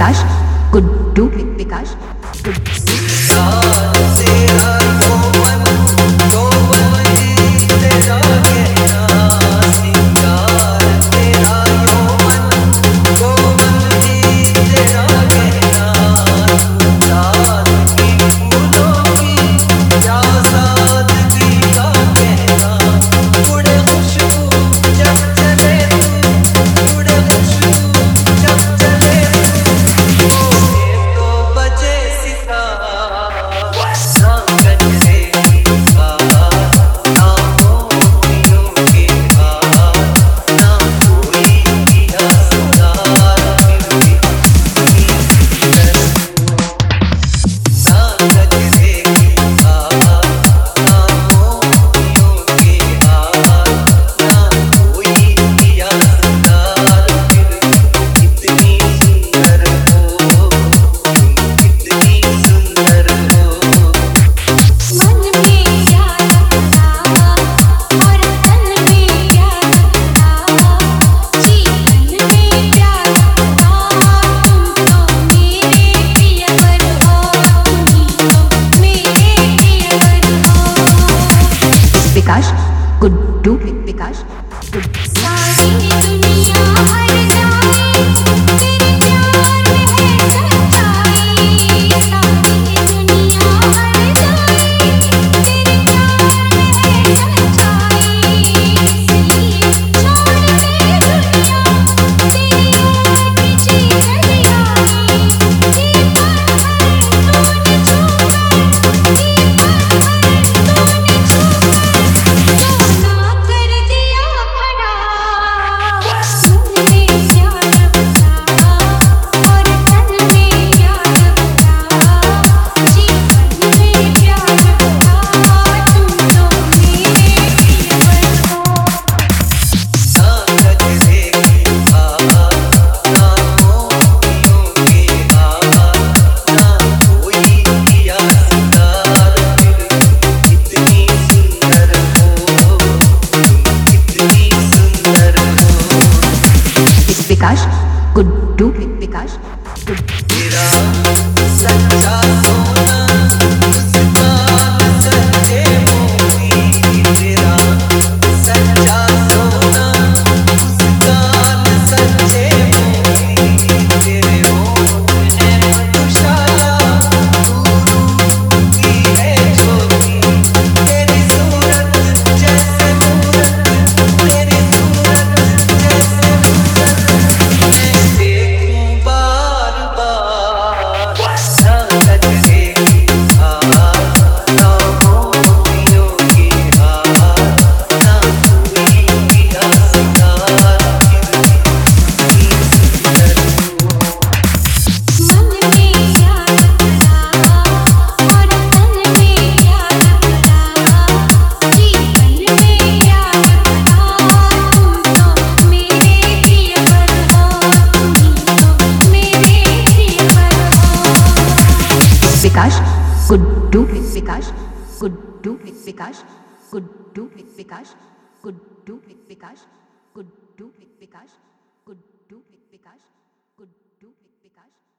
विकास गुड्डू विकास विकास गुड्डू विकास सारी दुनिया हर जाए तेरे प्यार में है सच्चाई। सारी दुनिया हर जाए तेरे प्यार में है सच्चाई। इसलिए छोड़ दे दुनिया तेरी ओर पीछे चली आई। ये पल तूने छुआ, ये पल तूने छुआ विकास गुड्डू विकास तेरा सच्चा सोना मुस्कान सच्चे मोती। तेरा सच्चा सोना मुस्कान सच्चे मोती। तेरे होठ है मधुशाला तू की है ज्योति। तेरी सूरत जैसे मूरत, तेरी सूरत जैसे विकास गुड्डू विकास गुड्डू विकास गुड्डू विकास गुड्डू विकास गुड्डू विकास गुड्डू विकास गुड्डू विकास